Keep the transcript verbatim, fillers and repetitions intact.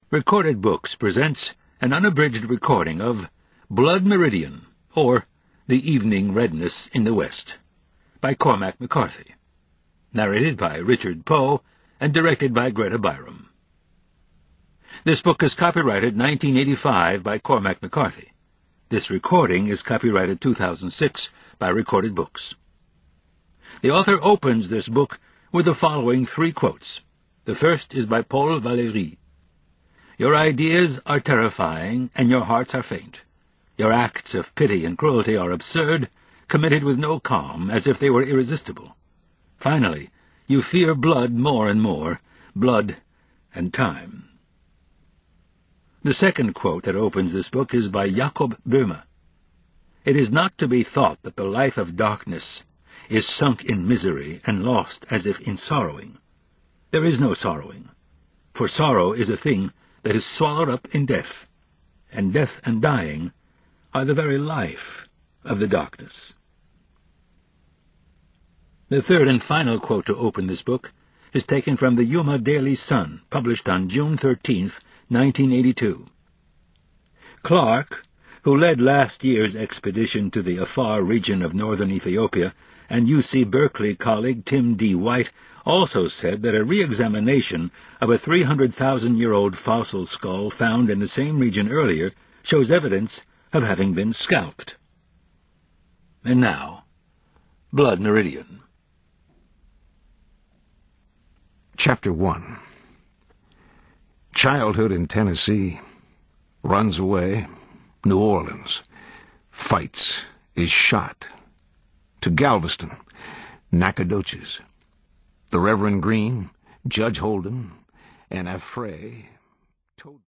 Recorded Books presents an unabridged recording of Blood Meridian, or The Evening Redness in the West, by Cormac McCarthy. Narrated by Richard Poe and directed by Greta Byram. This book is copyrighted nineteen eighty-five by Cormac McCarthy. This recording is copyrighted two thousand six by Recorded Books. The author opens this book with the following three quotes. The first is by Paul Valéry. Your ideas are terrifying, and your hearts are faint. Your acts of pity and cruelty are absurd, committed with no calm, as if they were irresistible. Finally, you fear blood more and more, blood and time. The second quote that opens this book is by Jakob Böhme. It is not to be thought that the life of darkness is sunk in misery and lost as if in sorrowing. There is no sorrowing, for sorrow is a thing that is swallowed up in death, and death and dying are the very life of the darkness. The third and final quote to open this book is taken from the Yuma Daily Sun, published on June thirteenth, nineteen eighty-two. Clark, who led last year's expedition to the Afar region of northern Ethiopia, and U C Berkeley colleague Tim D. White also said that a re-examination of a three hundred thousand year old fossil skull found in the same region earlier shows evidence of having been scalped. And now, Blood Meridian. Chapter one. Childhood in Tennessee. Runs away. New Orleans. Fights. Is shot. To Galveston. Nacogdoches. The Reverend Green, Judge Holden, and Affray